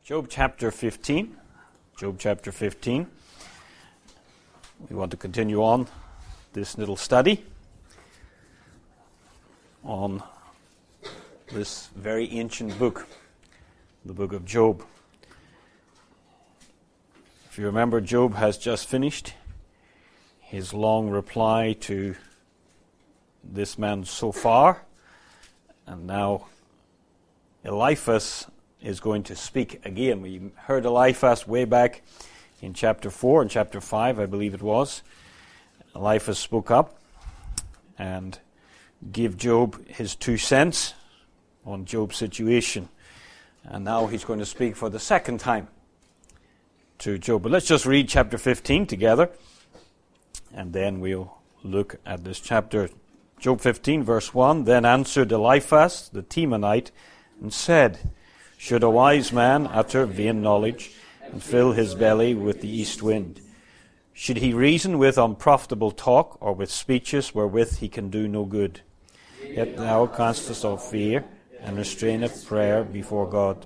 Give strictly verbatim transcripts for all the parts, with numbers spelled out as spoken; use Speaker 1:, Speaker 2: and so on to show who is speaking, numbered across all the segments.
Speaker 1: Job chapter fifteen. Job chapter fifteen. We want to continue on this little study on this very ancient book, the book of Job. If you remember, Job has just finished his long reply to this man Zophar, and now Eliphaz is going to speak again. We heard Eliphaz way back in chapter four and chapter five, I believe it was. Eliphaz spoke up and gave Job his two cents on Job's situation. And now he's going to speak for the second time to Job. But let's just read chapter fifteen together, and then we'll look at this chapter. Job fifteen, verse one, Then answered Eliphaz the Temanite and said, Should a wise man utter vain knowledge and fill his belly with the east wind? Should he reason with unprofitable talk, or with speeches wherewith he can do no good? Yet thou castest off fear, and restraineth prayer before God.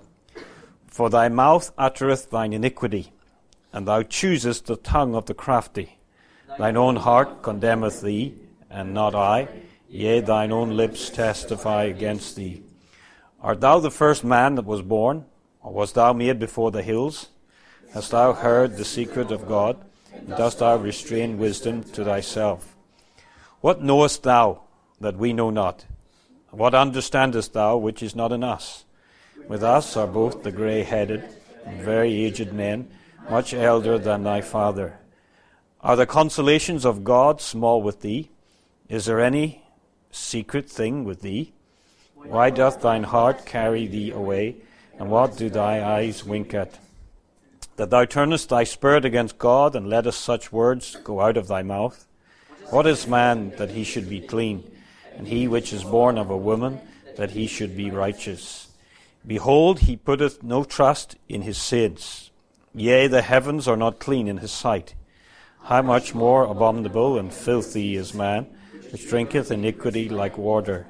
Speaker 1: For thy mouth uttereth thine iniquity, and thou choosest the tongue of the crafty. Thine own heart condemneth thee, and not I. Yea, thine own lips testify against thee. Art thou the first man that was born, or wast thou made before the hills? Hast thou heard the secret of God, and dost thou restrain wisdom to thyself? What knowest thou that we know not? What understandest thou which is not in us? With us are both the grey-headed and very aged men, much elder than thy father. Are the consolations of God small with thee? Is there any secret thing with thee? Why doth thine heart carry thee away, and what do thy eyes wink at? That thou turnest thy spirit against God, and lettest such words go out of thy mouth? What is man that he should be clean, and he which is born of a woman that he should be righteous? Behold, he putteth no trust in his saints. Yea, the heavens are not clean in his sight. How much more abominable and filthy is man, which drinketh iniquity like water?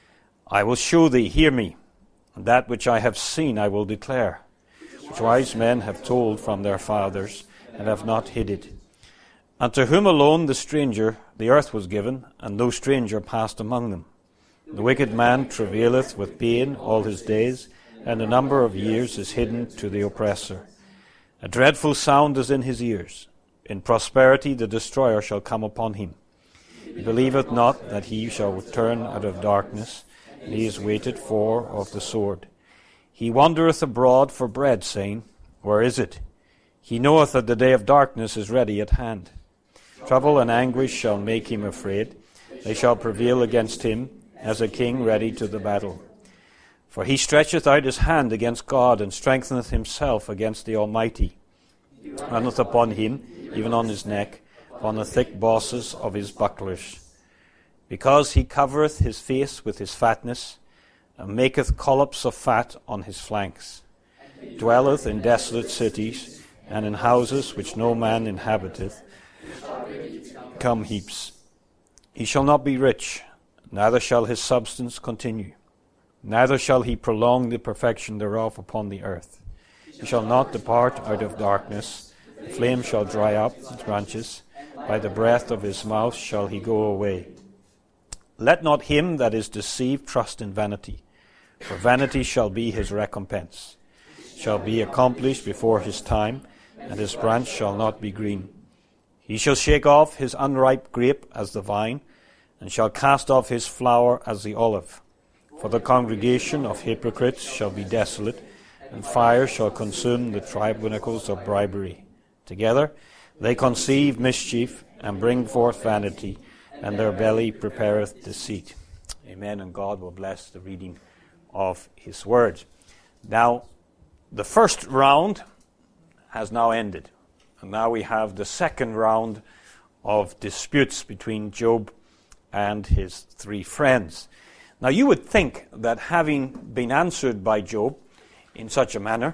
Speaker 1: I will show thee, hear me, and that which I have seen I will declare, which wise men have told from their fathers, and have not hid it. Unto whom alone the stranger the earth was given, and no stranger passed among them. The wicked man travaileth with pain all his days, and the number of years is hidden to the oppressor. A dreadful sound is in his ears. In prosperity the destroyer shall come upon him. He believeth not that he shall return out of darkness, and he is waited for of the sword. He wandereth abroad for bread, saying, Where is it? He knoweth that the day of darkness is ready at hand. Trouble and anguish shall make him afraid. They shall prevail against him, as a king ready to the battle. For he stretcheth out his hand against God, and strengtheneth himself against the Almighty. Runneth upon him, even on his neck, upon the thick bosses of his bucklers. Because he covereth his face with his fatness, and maketh collops of fat on his flanks. Dwelleth in desolate cities, and in houses which no man inhabiteth, come heaps. He shall not be rich, neither shall his substance continue, neither shall he prolong the perfection thereof upon the earth. He shall not depart out of darkness, the flame shall dry up its branches, by the breath of his mouth shall he go away. Let not him that is deceived trust in vanity, for vanity shall be his recompense. It shall be accomplished before his time, and his branch shall not be green. He shall shake off his unripe grape as the vine, and shall cast off his flower as the olive. For the congregation of hypocrites shall be desolate, and fire shall consume the tribunacles of bribery. Together they conceive mischief, and bring forth vanity, and their belly prepareth deceit. Amen, and God will bless the reading of his word. Now, the first round has now ended, and now we have the second round of disputes between Job and his three friends. Now, you would think that having been answered by Job in such a manner,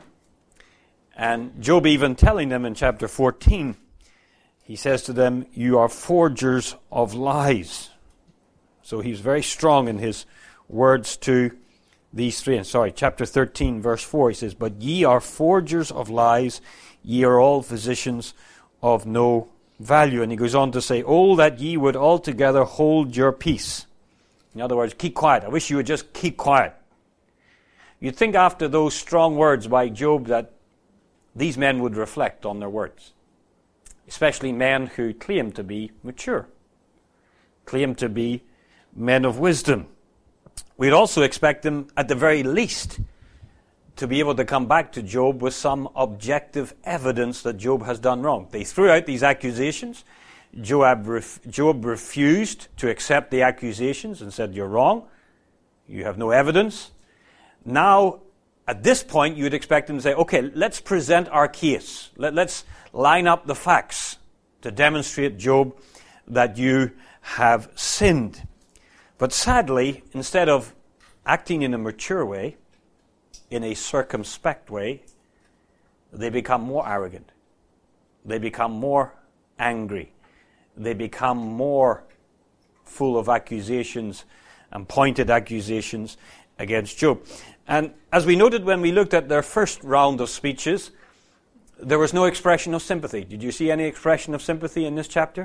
Speaker 1: and Job even telling them in chapter fourteen, he says to them, you are forgers of lies. So he's very strong in his words to these three, and sorry, chapter thirteen, verse four, he says, "But ye are forgers of lies, ye are all physicians of no value." And he goes on to say, "Oh, that ye would altogether hold your peace." In other words, keep quiet. I wish you would just keep quiet. You'd think after those strong words by Job that these men would reflect on their words, especially men who claim to be mature, claim to be men of wisdom. We'd also expect them, at the very least, to be able to come back to Job with some objective evidence that Job has done wrong. They threw out these accusations. Job, ref- Job refused to accept the accusations and said, "You're wrong. You have no evidence." Now, at this point, you would expect them to say, "Okay, let's present our case. Let, let's line up the facts to demonstrate, Job, that you have sinned." But sadly, instead of acting in a mature way, in a circumspect way, they become more arrogant. They become more angry. They become more full of accusations and pointed accusations against Job. And as we noted when we looked at their first round of speeches, there was no expression of sympathy. Did you see any expression of sympathy in this chapter?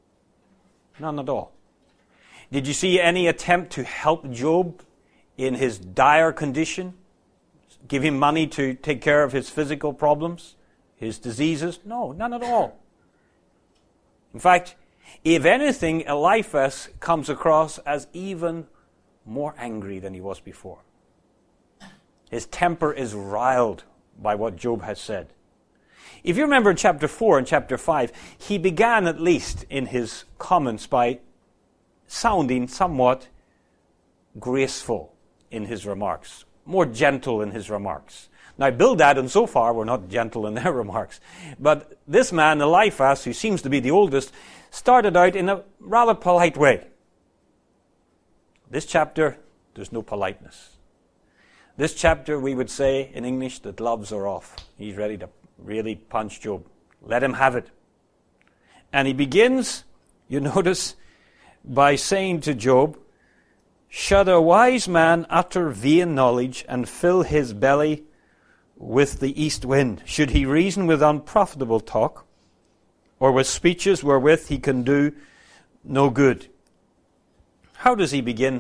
Speaker 1: None at all. Did you see any attempt to help Job in his dire condition? Give him money to take care of his physical problems, his diseases? No, none at all. In fact, if anything, Eliphaz comes across as even more angry than he was before. His temper is riled by what Job has said. If you remember in chapter four and chapter five, he began at least in his comments by sounding somewhat graceful in his remarks, more gentle in his remarks. Now, Bildad and Zophar were not gentle in their remarks, but this man, Eliphaz, who seems to be the oldest, started out in a rather polite way. This chapter, there's no politeness. This chapter, we would say in English, the gloves are off. He's ready to really punch Job. Let him have it. And he begins, you notice, by saying to Job, "Should a wise man utter vain knowledge and fill his belly with the east wind? Should he reason with unprofitable talk, or with speeches wherewith he can do no good?" How does he begin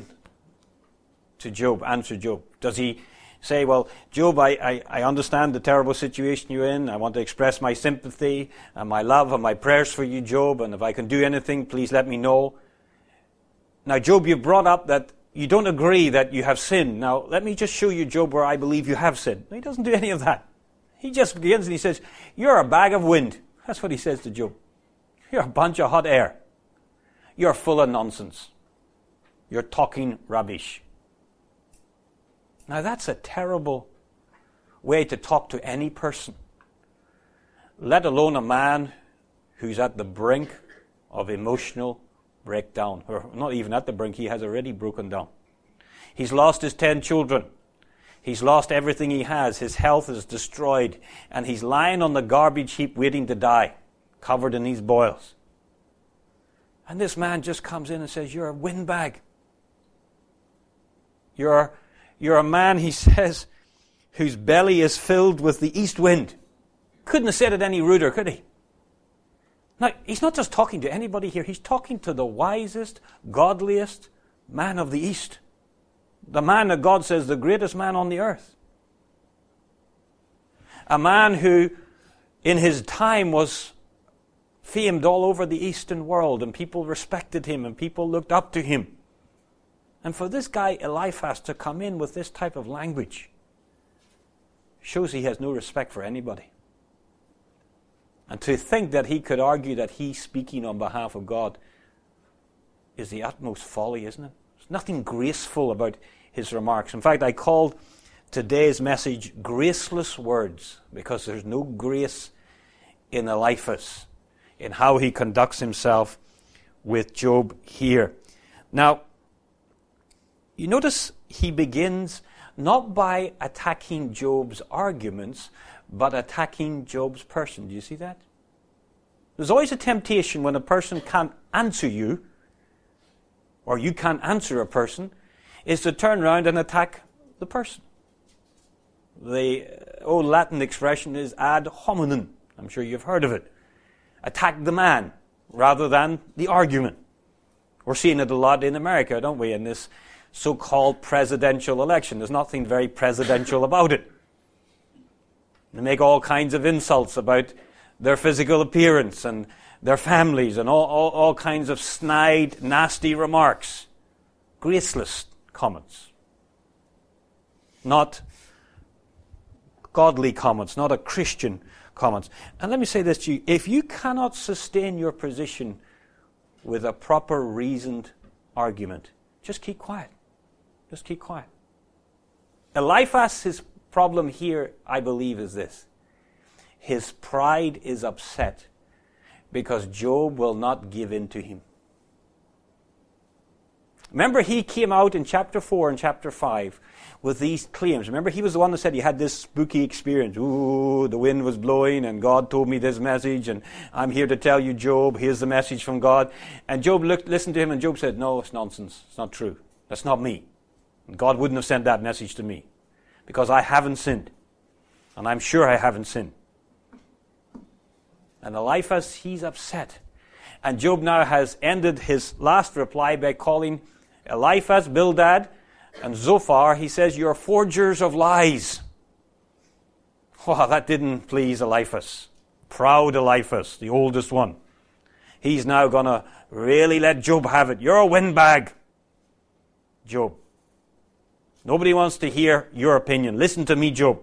Speaker 1: to Job, answer Job? Does he say, "Well, Job, I, I, I understand the terrible situation you're in. I want to express my sympathy and my love and my prayers for you, Job, and if I can do anything, please let me know. Now, Job, you brought up that you don't agree that you have sinned. Now, let me just show you, Job, where I believe you have sinned." No, he doesn't do any of that. He just begins and he says, "You're a bag of wind." That's what he says to Job. "You're a bunch of hot air. You're full of nonsense. You're talking rubbish." Now, that's a terrible way to talk to any person, let alone a man who's at the brink of emotional breakdown, or not even at the brink, he has already broken down. He's lost his ten children. He's lost everything he has. His health is destroyed, and he's lying on the garbage heap waiting to die, covered in these boils. And this man just comes in and says, "You're a windbag. You're, you're a man," he says, "whose belly is filled with the east wind." Couldn't have said it any ruder, could he? Now, he's not just talking to anybody here. He's talking to the wisest, godliest man of the East. The man that God says the greatest man on the earth. A man who, in his time, was famed all over the Eastern world, and people respected him, and people looked up to him. And for this guy, Eliphaz, to come in with this type of language shows he has no respect for anybody. And to think that he could argue that he's speaking on behalf of God is the utmost folly, isn't it? There's nothing graceful about his remarks. In fact, I called today's message "Graceless Words," because there's no grace in Eliphaz, in how he conducts himself with Job here. Now, you notice he begins not by attacking Job's arguments, but attacking Job's person. Do you see that? There's always a temptation when a person can't answer you, or you can't answer a person, is to turn around and attack the person. The old Latin expression is ad hominem. I'm sure you've heard of it. Attack the man rather than the argument. We're seeing it a lot in America, don't we, in this so-called presidential election. There's nothing very presidential about it. They make all kinds of insults about their physical appearance and their families and all, all, all kinds of snide, nasty remarks. Graceless comments. Not godly comments, not a Christian comments. And let me say this to you. If you cannot sustain your position with a proper reasoned argument, just keep quiet. Just keep quiet. Eliphaz, his problem here, I believe, is this. His pride is upset because Job will not give in to him. Remember, he came out in chapter four and chapter five with these claims. Remember, he was the one that said he had this spooky experience. Ooh, the wind was blowing and God told me this message and I'm here to tell you, Job, here's the message from God. And Job looked, listened to him and Job said, no, it's nonsense. It's not true. That's not me. And God wouldn't have sent that message to me because I haven't sinned. And I'm sure I haven't sinned. And Eliphaz, he's upset. And Job now has ended his last reply by calling Eliphaz, Bildad, and Zophar, he says, you're forgers of lies. Wow, that didn't please Eliphaz. Proud Eliphaz, the oldest one. He's now going to really let Job have it. You're a windbag, Job. Nobody wants to hear your opinion. Listen to me, Job.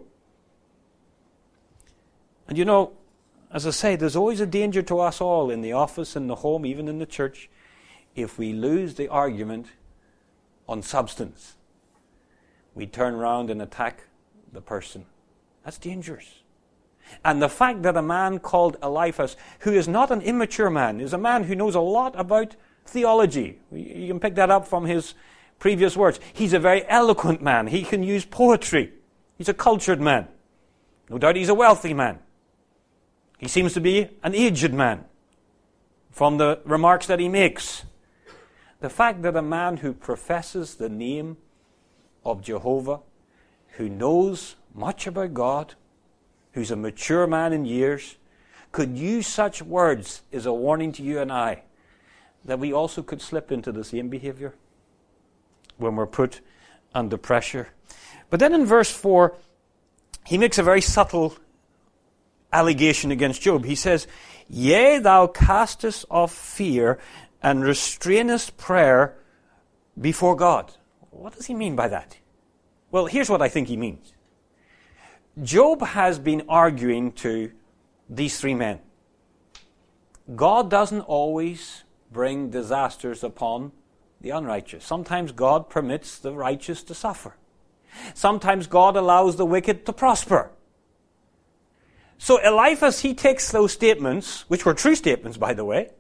Speaker 1: And you know, as I say, there's always a danger to us all in the office, in the home, even in the church, if we lose the argument on substance. We turn around and attack the person. That's dangerous. And the fact that a man called Eliphaz, who is not an immature man, is a man who knows a lot about theology. You can pick that up from his previous words. He's a very eloquent man. He can use poetry. He's a cultured man. No doubt he's a wealthy man. He seems to be an aged man from the remarks that he makes. The fact that a man who professes the name of Jehovah, who knows much about God, who's a mature man in years, could use such words is a warning to you and I that we also could slip into the same behavior when we're put under pressure. But then in verse four, he makes a very subtle allegation against Job. He says, yea, thou castest off fear and restrainest prayer before God. What does he mean by that? Well, here's what I think he means. Job has been arguing to these three men. God doesn't always bring disasters upon the unrighteous. Sometimes God permits the righteous to suffer. Sometimes God allows the wicked to prosper. So Eliphaz, he takes those statements, which were true statements, by the way,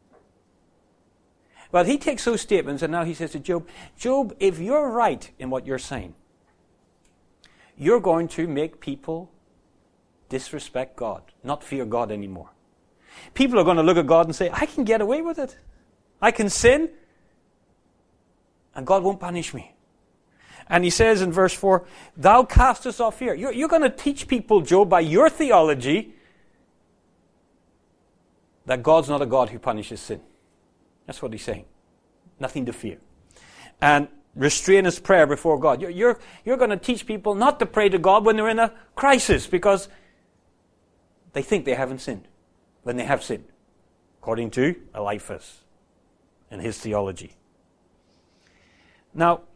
Speaker 1: but he takes those statements and now he says to Job, Job, if you're right in what you're saying, you're going to make people disrespect God, not fear God anymore. People are going to look at God and say, I can get away with it. I can sin, and God won't punish me. And he says in verse four, thou castest off fear. You're, you're going to teach people, Job, by your theology, that God's not a God who punishes sin. That's what he's saying. Nothing to fear. And restrain his prayer before God. You're, you're, you're going to teach people not to pray to God when they're in a crisis because they think they haven't sinned when they have sinned, according to Eliphaz and his theology. Now,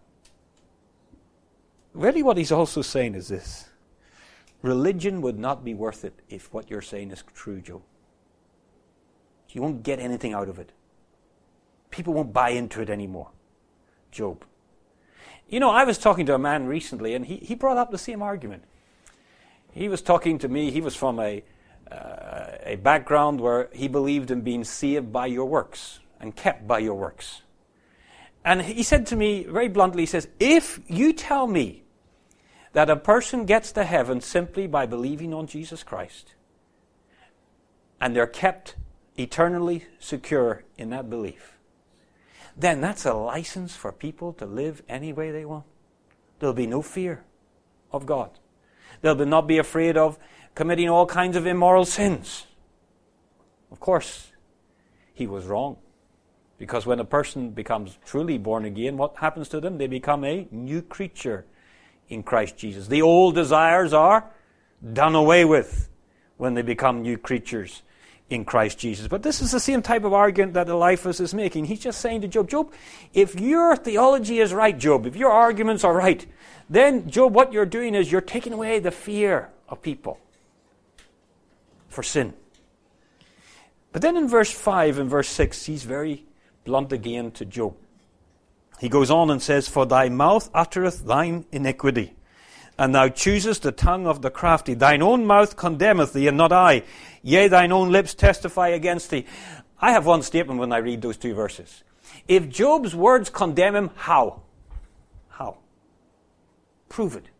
Speaker 1: really what he's also saying is this. Religion would not be worth it if what you're saying is true, Job. You won't get anything out of it. People won't buy into it anymore, Job. You know, I was talking to a man recently, and he, he brought up the same argument. He was talking to me. He was from a, uh, a background where he believed in being saved by your works and kept by your works. And he said to me very bluntly, he says, if you tell me that a person gets to heaven simply by believing on Jesus Christ, and they're kept eternally secure in that belief, then that's a license for people to live any way they want. There'll be no fear of God. They'll be not be afraid of committing all kinds of immoral sins. Of course, he was wrong. Because when a person becomes truly born again, what happens to them? They become a new creature in Christ Jesus. The old desires are done away with when they become new creatures in Christ Jesus. But this is the same type of argument that Eliphaz is making. He's just saying to Job, Job, if your theology is right, Job, if your arguments are right, then, Job, what you're doing is you're taking away the fear of people for sin. But then in verse five and verse six, he's very blunt again to Job. He goes on and says, For thy mouth uttereth thine iniquity, and thou choosest the tongue of the crafty. Thine own mouth condemneth thee, and not I. Yea, thine own lips testify against thee. I have one statement when I read those two verses. If Job's words condemn him, how? How? Prove it.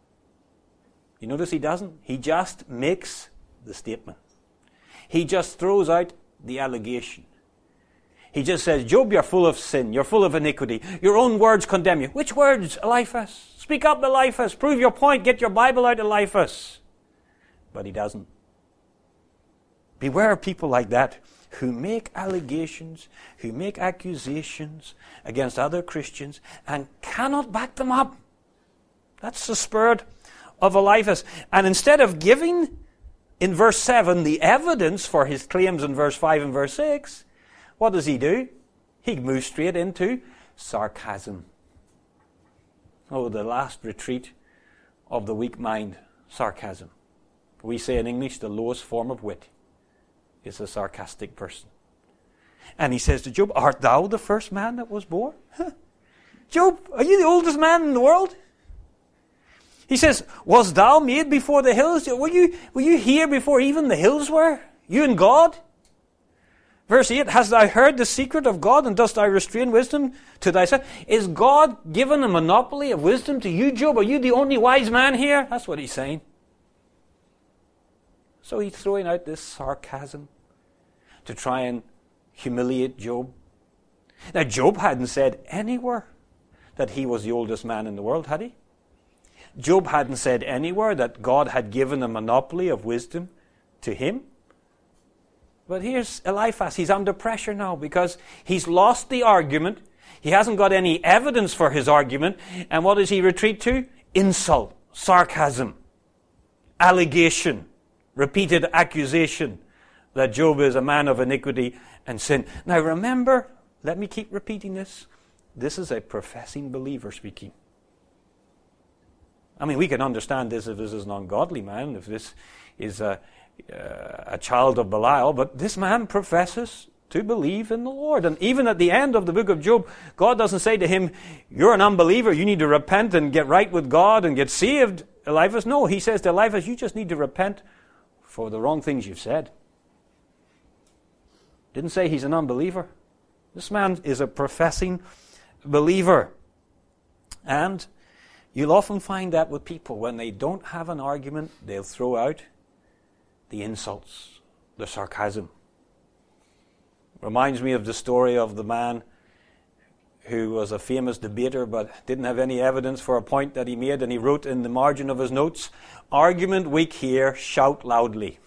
Speaker 1: You notice he doesn't? He just makes the statement. He just throws out the allegation. He just says, Job, you're full of sin. You're full of iniquity. Your own words condemn you. Which words, Eliphaz? Speak up, Eliphaz. Prove your point. Get your Bible out, Eliphaz. But he doesn't. Beware of people like that who make allegations, who make accusations against other Christians and cannot back them up. That's the spirit of Eliphaz. And instead of giving, in verse seven, the evidence for his claims in verse five and verse six, what does he do? He moves straight into sarcasm. Oh, the last retreat of the weak mind, sarcasm. We say in English, the lowest form of wit is a sarcastic person. And he says to Job, Art thou the first man that was born? Huh? Job, are you the oldest man in the world? He says, Was thou made before the hills? Were you, were you here before even the hills were? You and God? Verse eight, Hast thou heard the secret of God, and dost thou restrain wisdom to thyself? Is God given a monopoly of wisdom to you, Job? Are you the only wise man here? That's what he's saying. So he's throwing out this sarcasm to try and humiliate Job. Now, Job hadn't said anywhere that he was the oldest man in the world, had he? Job hadn't said anywhere that God had given a monopoly of wisdom to him. But here's Eliphaz. He's under pressure now because he's lost the argument. He hasn't got any evidence for his argument. And what does he retreat to? Insult, sarcasm, allegation, repeated accusation that Job is a man of iniquity and sin. Now remember, let me keep repeating this. This is a professing believer speaking. I mean, we can understand this if this is an ungodly man, if this is a, uh, a child of Belial, but this man professes to believe in the Lord. And even at the end of the book of Job, God doesn't say to him, You're an unbeliever, you need to repent and get right with God and get saved, Eliphaz. No, he says to Eliphaz, You just need to repent for the wrong things you've said. Didn't say he's an unbeliever. This man is a professing believer. And you'll often find that with people. When they don't have an argument, they'll throw out the insults, the sarcasm. Reminds me of the story of the man who was a famous debater but didn't have any evidence for a point that he made, and he wrote in the margin of his notes, Argument weak here, shout loudly.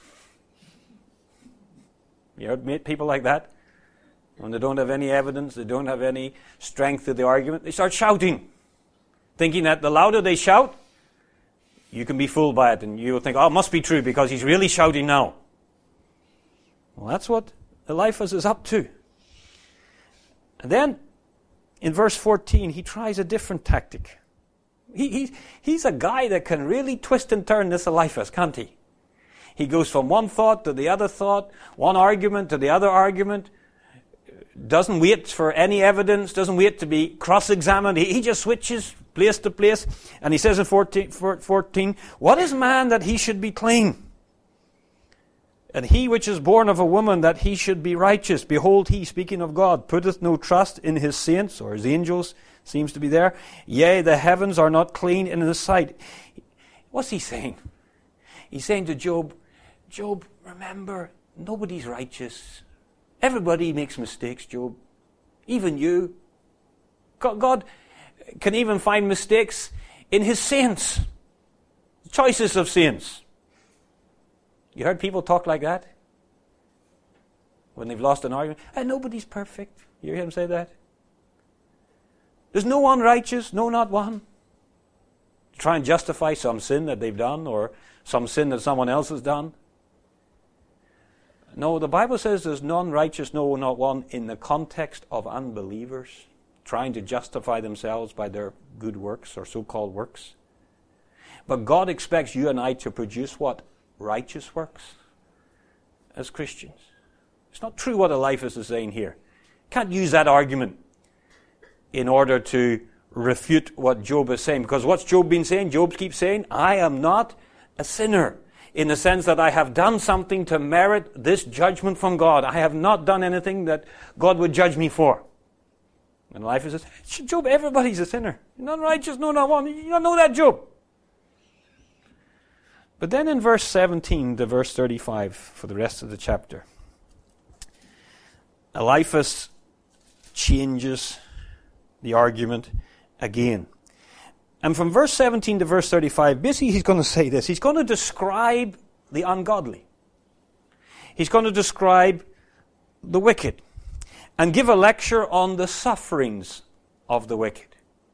Speaker 1: You heard meet people like that? When they don't have any evidence, they don't have any strength to the argument, they start shouting, thinking that the louder they shout, you can be fooled by it, and you'll think, oh, it must be true because he's really shouting now. Well, that's what Eliphaz is up to. And then, in verse fourteen, he tries a different tactic. He, he, he's a guy that can really twist and turn this Eliphaz, can't he? He goes from one thought to the other thought, one argument to the other argument, doesn't wait for any evidence, doesn't wait to be cross-examined. He, he just switches place to place. And he says in fourteen, fourteen, What is man that he should be clean? And he which is born of a woman that he should be righteous. Behold, he, speaking of God, putteth no trust in his saints, or his angels, seems to be there. Yea, the heavens are not clean in his sight. What's he saying? He's saying to Job, Job, remember, nobody's righteous. Everybody makes mistakes, Job. Even you. God can even find mistakes in his saints. The choicest of saints. You heard people talk like that? When they've lost an argument? And nobody's perfect. You hear him say that? There's no one righteous, no, not one. Try and justify some sin that they've done or some sin that someone else has done. No, the Bible says there's none righteous, no, not one, in the context of unbelievers trying to justify themselves by their good works or so-called works. But God expects you and I to produce what? Righteous works as Christians. It's not true what Eliphaz is saying here. Can't use that argument in order to refute what Job is saying. Because what's Job been saying? Job keeps saying, I am not a sinner, in the sense that I have done something to merit this judgment from God. I have not done anything that God would judge me for. And Eliphaz says, Job, everybody's a sinner. You're not righteous, no, not one. You don't know that, Job. But then in verse seventeen to verse thirty-five, for the rest of the chapter, Eliphaz changes the argument again. And from verse seventeen to verse thirty-five, basically he's going to say this. He's going to describe the ungodly. He's going to describe the wicked and give a lecture on the sufferings of the wicked.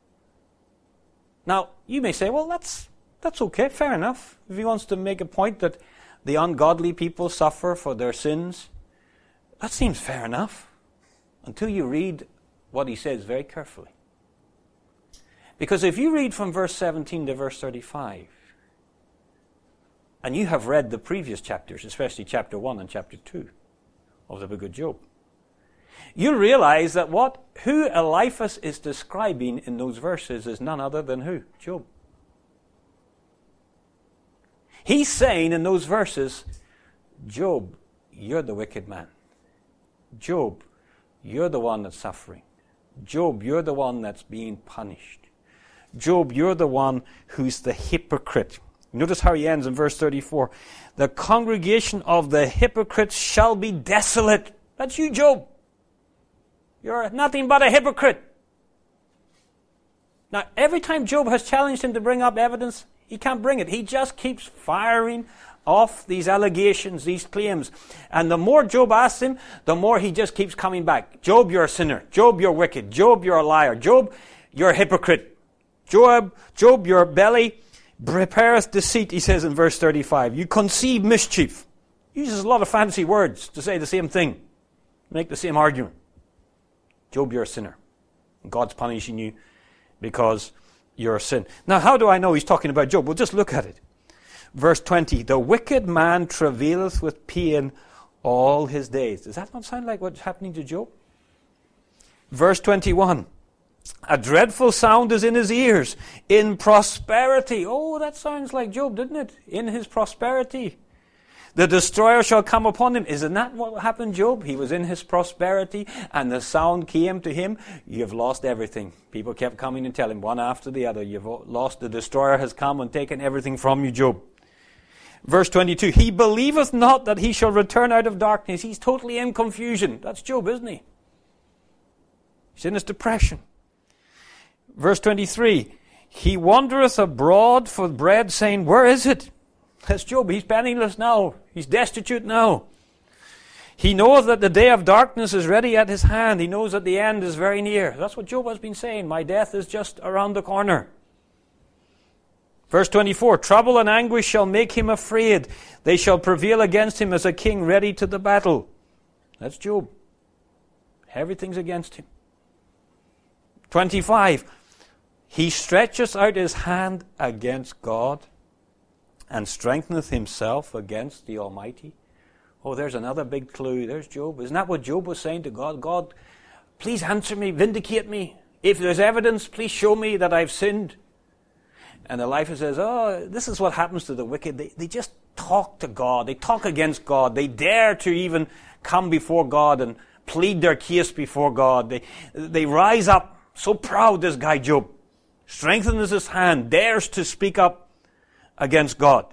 Speaker 1: Now, you may say, well, that's that's okay, fair enough. If he wants to make a point that the ungodly people suffer for their sins, that seems fair enough. Until you read what he says very carefully. Because if you read from verse seventeen to verse thirty-five, and you have read the previous chapters, especially chapter one and chapter two of the book of Job, you'll realize that what who Eliphaz is describing in those verses is none other than who? Job. He's saying in those verses, Job, you're the wicked man. Job, you're the one that's suffering. Job, you're the one that's being punished. Job, you're the one who's the hypocrite. Notice how he ends in verse thirty-four. The congregation of the hypocrites shall be desolate. That's you, Job. You're nothing but a hypocrite. Now, every time Job has challenged him to bring up evidence, he can't bring it. He just keeps firing off these allegations, these claims. And the more Job asks him, the more he just keeps coming back. Job, you're a sinner. Job, you're wicked. Job, you're a liar. Job, you're a hypocrite. Job, Job, your belly prepareth deceit, he says in verse thirty-five. You conceive mischief. He uses a lot of fancy words to say the same thing, make the same argument. Job, you're a sinner. God's punishing you because you're a sin. Now, how do I know he's talking about Job? Well, just look at it. Verse twenty, the wicked man travaileth with pain all his days. Does that not sound like what's happening to Job? Verse twenty-one, a dreadful sound is in his ears, in prosperity. Oh, that sounds like Job, didn't it? In his prosperity. The destroyer shall come upon him. Isn't that what happened, Job? He was in his prosperity, and the sound came to him. You've lost everything. People kept coming and telling him one after the other. You've lost. The destroyer has come and taken everything from you, Job. Verse twenty-two, he believeth not that he shall return out of darkness. He's totally in confusion. That's Job, isn't he? He's in his depression. Verse twenty-three, he wandereth abroad for bread, saying, where is it? That's Job. He's penniless now. He's destitute now. He knoweth that the day of darkness is ready at his hand. He knows that the end is very near. That's what Job has been saying. My death is just around the corner. Verse twenty-four, trouble and anguish shall make him afraid. They shall prevail against him as a king ready to the battle. That's Job. Everything's against him. twenty-five, he stretcheth out his hand against God and strengtheneth himself against the Almighty. Oh, there's another big clue. There's Job. Isn't that what Job was saying to God? God, please answer me, vindicate me. If there's evidence, please show me that I've sinned. And Eliphaz says, oh, this is what happens to the wicked. They, they just talk to God. They talk against God. They dare to even come before God and plead their case before God. They, they rise up. So proud, this guy Job. Strengthens his hand, dares to speak up against God.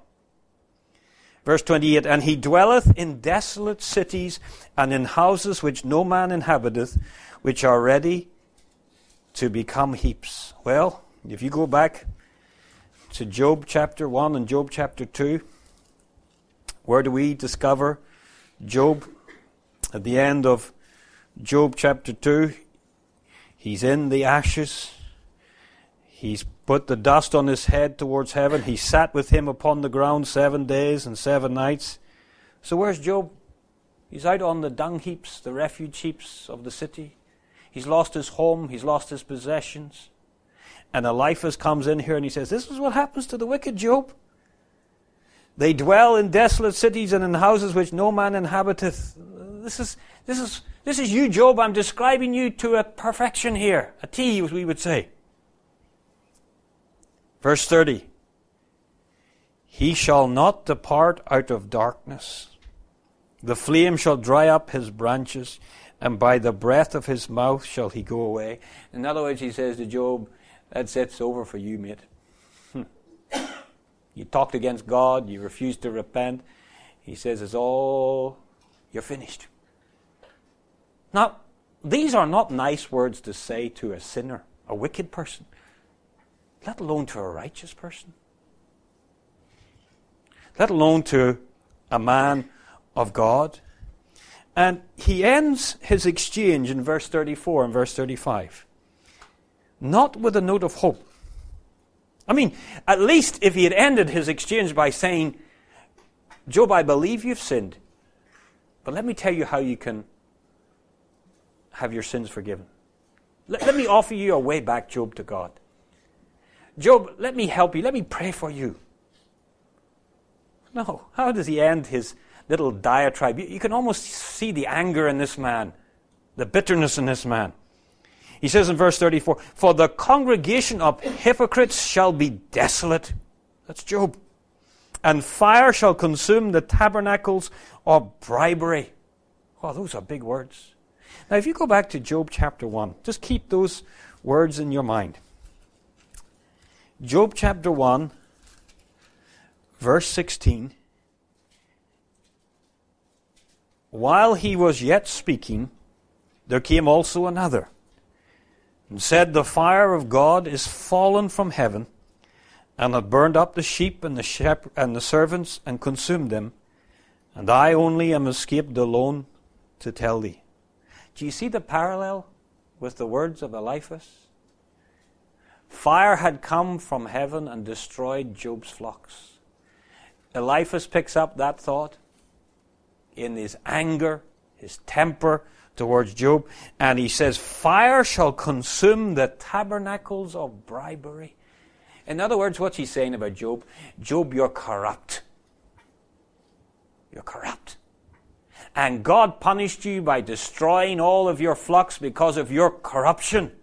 Speaker 1: Verse twenty-eight, and he dwelleth in desolate cities and in houses which no man inhabiteth, which are ready to become heaps. Well, if you go back to Job chapter one and Job chapter two, where do we discover Job? At the end of Job chapter two, he's in the ashes. He's put the dust on his head towards heaven. He sat with him upon the ground seven days and seven nights. So where's Job? He's out on the dung heaps, the refuge heaps of the city. He's lost his home. He's lost his possessions. And Eliphaz comes in here and he says, this is what happens to the wicked, Job. They dwell in desolate cities and in houses which no man inhabiteth. This is, this is, this is you, Job. I'm describing you to a perfection here. A T, as we would say. Verse thirty. He shall not depart out of darkness. The flame shall dry up his branches, and by the breath of his mouth shall he go away. In other words, he says to Job, that's it, it's over for you, mate. Hmm. You talked against God, you refused to repent. He says, it's all, you're finished. Now, these are not nice words to say to a sinner, a wicked person, let alone to a righteous person. Let alone to a man of God. And he ends his exchange in verse thirty-four and verse thirty-five. Not with a note of hope. I mean, at least if he had ended his exchange by saying, Job, I believe you've sinned, but let me tell you how you can have your sins forgiven. Let, let me offer you a way back, Job, to God. Job, let me help you. Let me pray for you. No. How does he end his little diatribe? You, you can almost see the anger in this man, the bitterness in this man. He says in verse thirty-four, for the congregation of hypocrites shall be desolate. That's Job. And fire shall consume the tabernacles of bribery. Wow, those are big words. Now, if you go back to Job chapter one, just keep those words in your mind. Job chapter one, verse sixteen. While he was yet speaking, there came also another, and said, the fire of God is fallen from heaven, and hath burned up the sheep and the shep- and the servants, and consumed them, and I only am escaped alone to tell thee. Do you see the parallel with the words of Eliphaz? Fire had come from heaven and destroyed Job's flocks. Eliphaz picks up that thought in his anger, his temper towards Job, and he says, fire shall consume the tabernacles of bribery. In other words, what's he saying about Job? Job, you're corrupt. You're corrupt. And God punished you by destroying all of your flocks because of your corruption.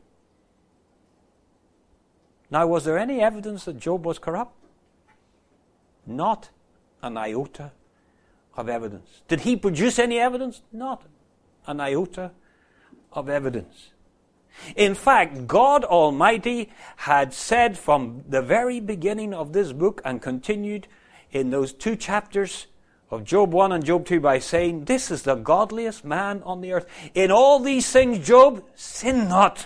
Speaker 1: Now, was there any evidence that Job was corrupt? Not an iota of evidence. Did he produce any evidence? Not an iota of evidence. In fact, God Almighty had said from the very beginning of this book and continued in those two chapters of Job one and Job two by saying, this is the godliest man on the earth. In all these things, Job, sin not.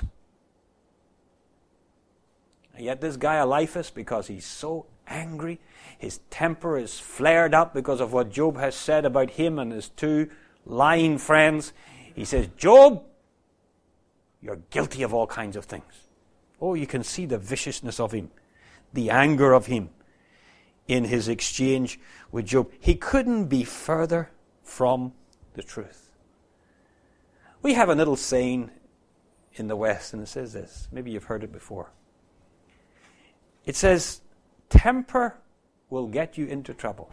Speaker 1: And yet this guy Eliphaz, because he's so angry, his temper is flared up because of what Job has said about him and his two lying friends. He says, Job, you're guilty of all kinds of things. Oh, you can see the viciousness of him, the anger of him in his exchange with Job. He couldn't be further from the truth. We have a little saying in the West, and it says this. Maybe you've heard it before. It says, temper will get you into trouble,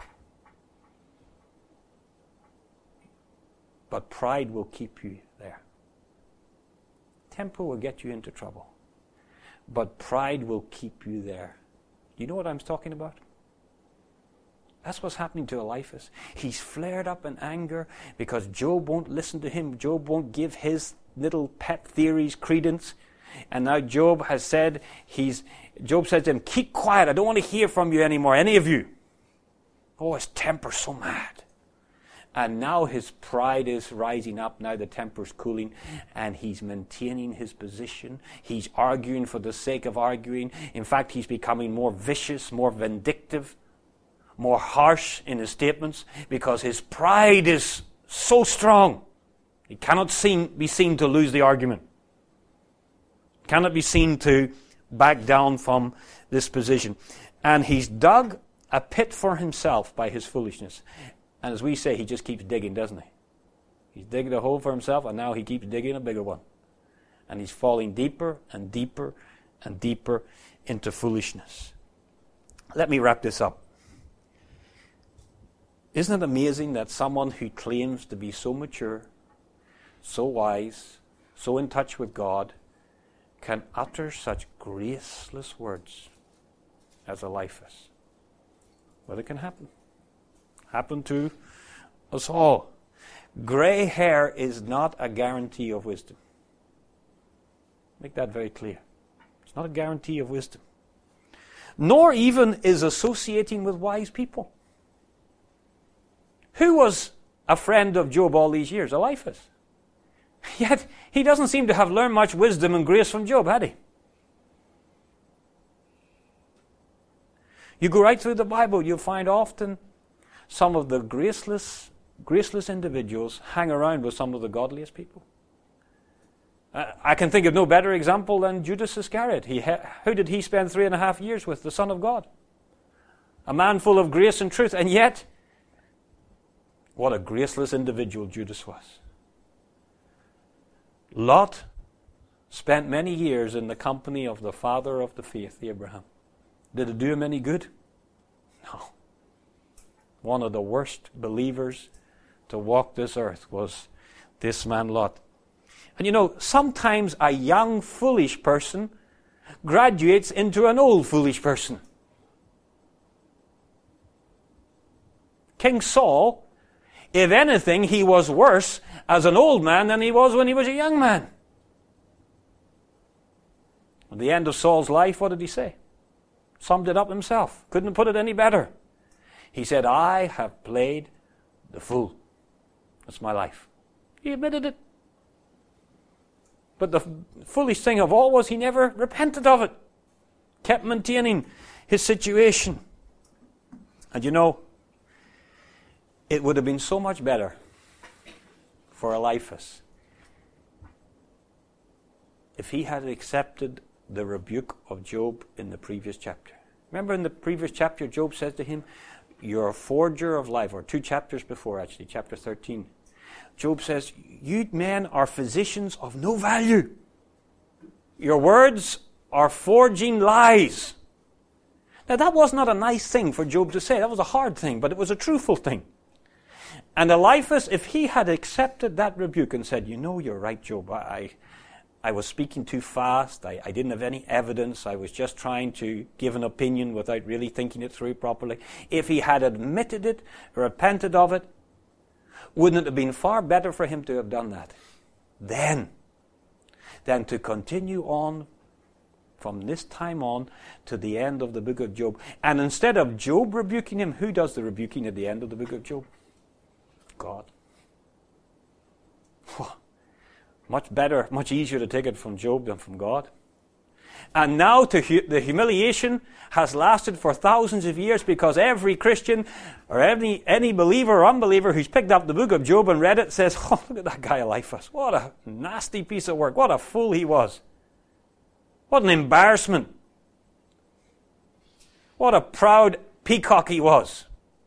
Speaker 1: but pride will keep you there. Temper will get you into trouble, but pride will keep you there. Do you know what I'm talking about? That's what's happening to Eliphaz. He's flared up in anger because Job won't listen to him. Job won't give his little pet theories credence. And now Job has said, he's, Job says to him, keep quiet, I don't want to hear from you anymore, any of you. Oh, his temper's so mad.
Speaker 2: And now his pride is rising up. Now the temper's cooling. And he's maintaining his position. He's arguing for the sake of arguing. In fact, he's becoming more vicious, more vindictive, more harsh in his statements, because his pride is so strong. He cannot seem, be seen to lose the argument. Cannot be seen to back down from this position. And he's dug a pit for himself by his foolishness. And as we say, he just keeps digging, doesn't he? He's digging a hole for himself, and now he keeps digging a bigger one. And he's falling deeper and deeper and deeper into foolishness. Let me wrap this up. Isn't it amazing that someone who claims to be so mature, so wise, so in touch with God, can utter such graceless words as Eliphaz? Well, it can happen. Happen to us all. Grey hair is not a guarantee of wisdom. Make that very clear. It's not a guarantee of wisdom. Nor even is associating with wise people. Who was a friend of Job all these years? Eliphaz. Yet he doesn't seem to have learned much wisdom and grace from Job, had he? You go right through the Bible, you'll find often some of the graceless, graceless individuals hang around with some of the godliest people. Uh, I can think of no better example than Judas Iscariot. He ha- who did he spend three and a half years with? The Son of God. A man full of grace and truth, and yet, what a graceless individual Judas was. Lot spent many years in the company of the father of the faith, Abraham. Did it do him any good? No. One of the worst believers to walk this earth was this man Lot. And you know, sometimes a young foolish person graduates into an old foolish person. King Saul, if anything, he was worse as an old man than he was when he was a young man. At the end of Saul's life, what did he say? Summed it up himself. Couldn't put it any better. He said, I have played the fool. That's my life. He admitted it. But the foolish thing of all was he never repented of it. Kept maintaining his situation. And you know, it would have been so much better for Eliphaz if he had accepted the rebuke of Job in the previous chapter. Remember in the previous chapter, Job says to him, you're a forger of life, or two chapters before actually, chapter thirteen. Job says, you men are physicians of no value. Your words are forging lies. Now that was not a nice thing for Job to say. That was a hard thing, but it was a truthful thing. And Eliphaz, if he had accepted that rebuke and said, you know, you're right, Job, I, I was speaking too fast, I, I didn't have any evidence, I was just trying to give an opinion without really thinking it through properly. If he had admitted it, repented of it, wouldn't it have been far better for him to have done that then than to continue on from this time on to the end of the book of Job? And instead of Job rebuking him, who does the rebuking at the end of the book of Job? God. Much better, much easier to take it from Job than from God. And now to hu- the humiliation has lasted for thousands of years, because every Christian or any, any believer or unbeliever who's picked up the book of Job and read it says, oh, look at that guy Eliphaz. What a nasty piece of work. What a fool he was. What an embarrassment. What a proud peacock he was.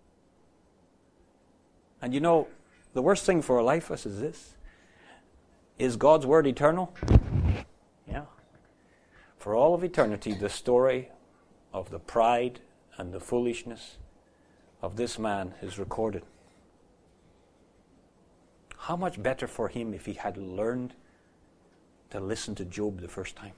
Speaker 2: And you know, the worst thing for Eliphaz is this. Is God's word eternal? Yeah. For all of eternity, the story of the pride and the foolishness of this man is recorded. How much better for him if he had learned to listen to Job the first time.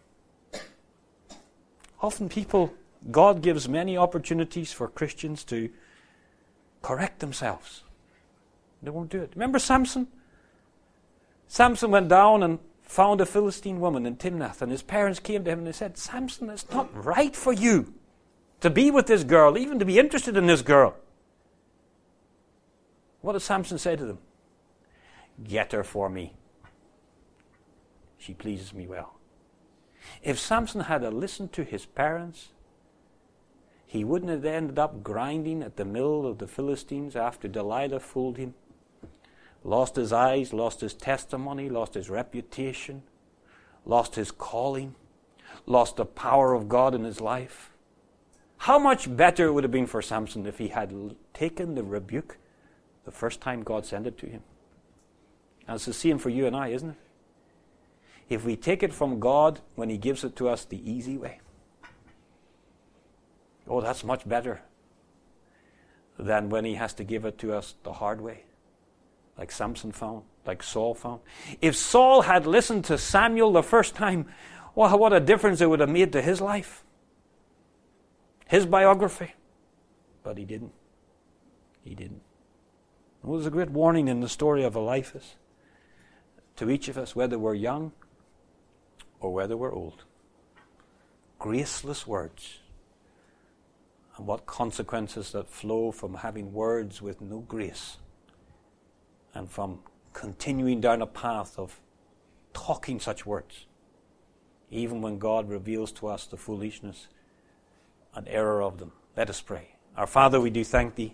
Speaker 2: Often people, God gives many opportunities for Christians to correct themselves. They won't do it. Remember Samson? Samson went down and found a Philistine woman in Timnath, and his parents came to him and they said, Samson, it's not right for you to be with this girl, even to be interested in this girl. What does Samson say to them? Get her for me. She pleases me well. If Samson had listened to his parents, he wouldn't have ended up grinding at the mill of the Philistines after Delilah fooled him. Lost his eyes, lost his testimony, lost his reputation, lost his calling, lost the power of God in his life. How much better it would have been for Samson if he had taken the rebuke the first time God sent it to him. And it's the same for you and I, isn't it? If we take it from God when he gives it to us the easy way, oh, that's much better than when he has to give it to us the hard way, like Samson found, like Saul found. If Saul had listened to Samuel the first time, well, what a difference it would have made to his life, his biography. But he didn't. He didn't. It was a great warning in the story of Eliphaz to each of us, whether we're young or whether we're old. Graceless words, and what consequences that flow from having words with no grace, and from continuing down a path of talking such words, even when God reveals to us the foolishness and error of them. Let us pray. Our Father, we do thank Thee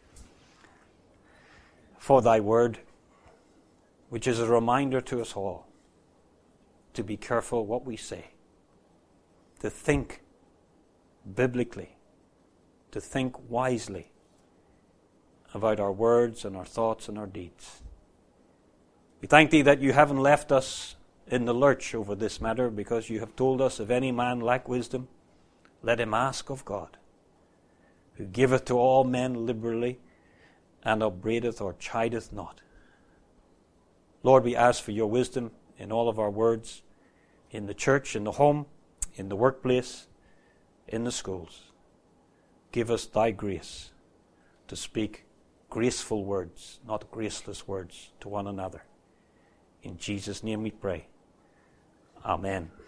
Speaker 2: for Thy word, which is a reminder to us all to be careful what we say, to think biblically, to think wisely about our words and our thoughts and our deeds. We thank Thee that You haven't left us in the lurch over this matter, because You have told us, if any man lack wisdom, let him ask of God, who giveth to all men liberally, and upbraideth or chideth not. Lord, we ask for Your wisdom in all of our words, in the church, in the home, in the workplace, in the schools. Give us Thy grace to speak graceful words, not graceless words, to one another. In Jesus' name we pray. Amen.